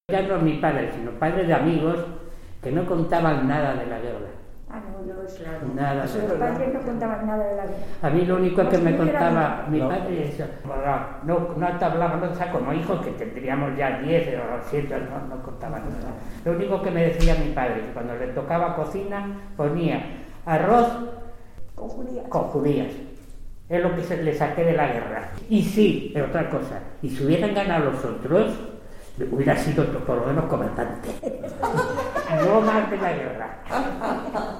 Ya no mi padre, sino padres de amigos que no contaban nada de la guerra. Ah, no, yo es claro. Nada. Los padres no contaban nada de la guerra. A mí lo único que me contaba mi padre es, no te hablaban, como hijos que tendríamos ya 10 o 7, no contaban nada. Lo único que me decía mi padre, que cuando le tocaba cocina ponía arroz con judías. Es lo que le saqué de la guerra. Y sí, es otra cosa, y si hubieran ganado los otros, hubiera sido por lo menos comandante. No más de la guerra.